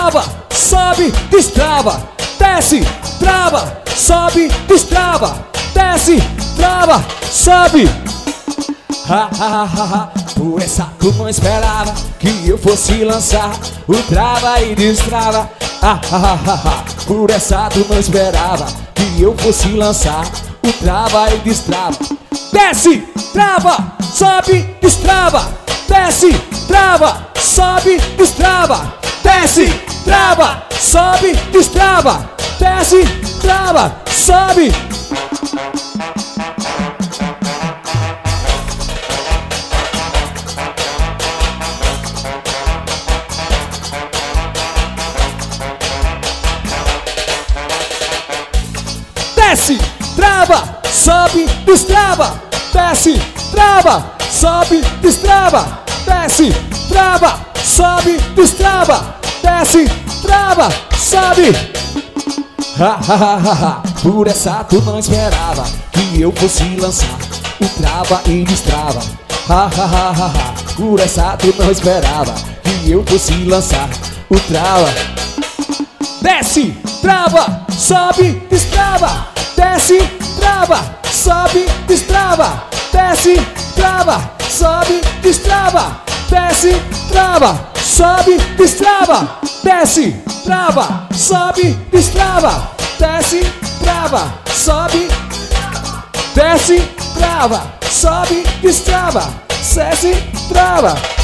trava, sobe, destrava, desce, trava, sobe, destrava, desce, trava, sobe. Por essa tu não esperava que eu fosse lançar o trava e destrava. Por essa tu não esperava que eu fosse lançar o trava e destrava. Desce, trava, sobe, destrava, desce, trava, sobe, destrava, desce, trava, sobe, destrava, desce, trava, sobe. Desce, trava, sobe, destrava, desce, trava, sobe, destrava, desce, trava, sobe, destrava, desce, trava, sobe. Por essa tu não esperava que eu fosse lançar o trava e destrava. Por essa tu não esperava que eu fosse lançar o trava. Desce, trava, sobe, destrava, desce, trava, sobe, destrava, desce, trava, sobe, destrava, desce, trava, sobe, destrava, desce, trava, sobe, destrava, desce, trava, sobe, desce, trava, sobe, destrava, desce, trava.